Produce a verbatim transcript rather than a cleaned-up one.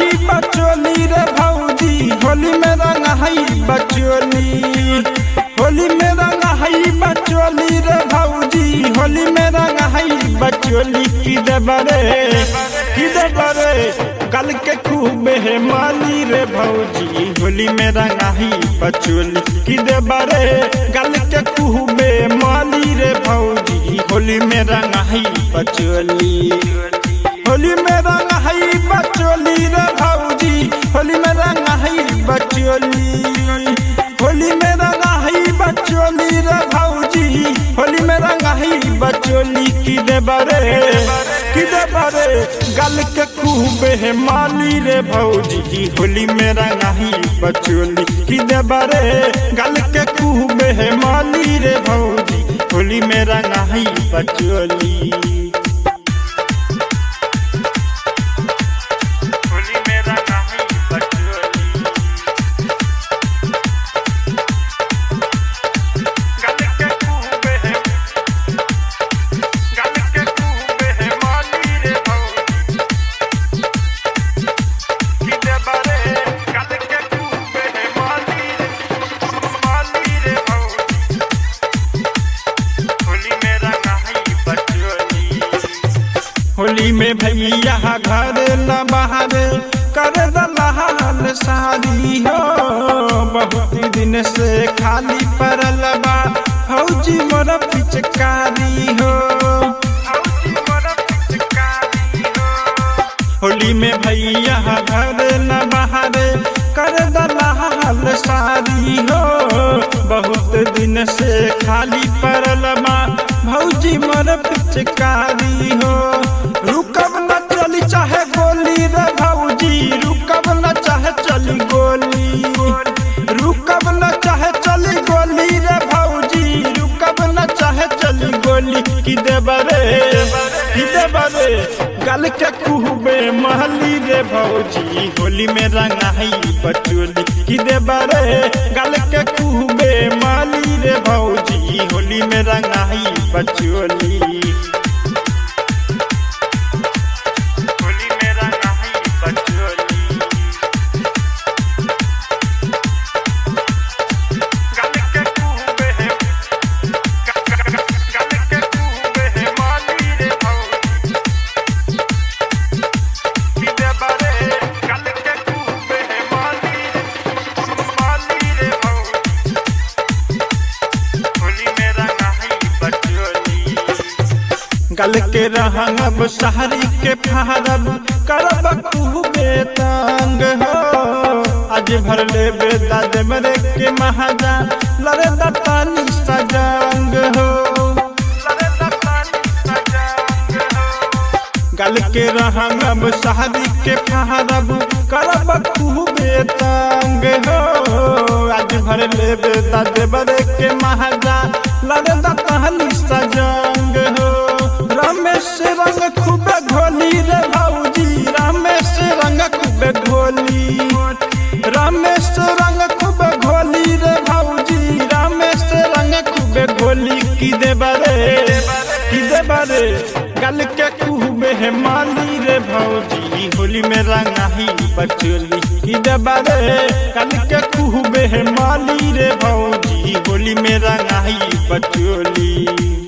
हई बचोली रे भौजी, होली में रंग हई बचोली, होली में रंग हई बचोली रे भौजी, होली में रंग हई बचोली। की देबरे की देबरे गल के खूबे है माली रे भौजी, होली में रंग हई बचोली। की देबरे गल के खूबे माली रे भौजी, होली में रंग हई बचोली, होली में रंग हई बचोली रे भौजी, होली में रंग हई बचोली, होली में रंग हई बचोली रे भौजी, होली में रंग हई बचोली। की देबरे की देबरे गल के खूबे है माली रे भौजी, होली में रंग हई बचोली। की देबरे गल के खूबे है माली रे भौजी, होली में रंग हई बचोली। होली में भैया घर न बाहर कर दलाल सारी हो, बहुत दिन से खाली पड़ल बा फौजी मोर पिचकारी हो, होली में भैया घर न बाहर कर दलाल सारी हो, बहुत दिन से खाली पड़ल बा भौजी मोर पिचकारी हो। रुकब न चली चाहे गोली रे भौजी, रुकब न चाहे चली गोली, रुकब न चाहे चली गोली रे भौजी, रुकब न चाहे चली गोली। की देबरे की देबरे गल के खूबे महली रे भौजी, होली में रंग हई बचोली। की देबरे गल के खूबे महली रे भौजी, होली में रंग हई बचोली। गल के रहंगब शहरी के फहरब करब खूबे तंग हो, आज भर ले बेदा देमरे के महाजा लरे दतानी सजंग हो, गल के रहंगब शहरी के फहरब करब खूबे तंग हो, आज भर ले बेदा देमरे के महाजा लरे दतानी सजंग हो। रमेश रंग खूबे घोली रे भौजी, रमेश रंग खूबे घोली, रमेश रंग खूबे घोली रे भौजी, रमेश रंग खूबे घोली। की देबरे की देबरे गल के खूबे है माली रे भौजी, होली में रंग हई बचोली। की देबरे गल के खूबे है माली रे भौजी, होली में रंग हई बचोली।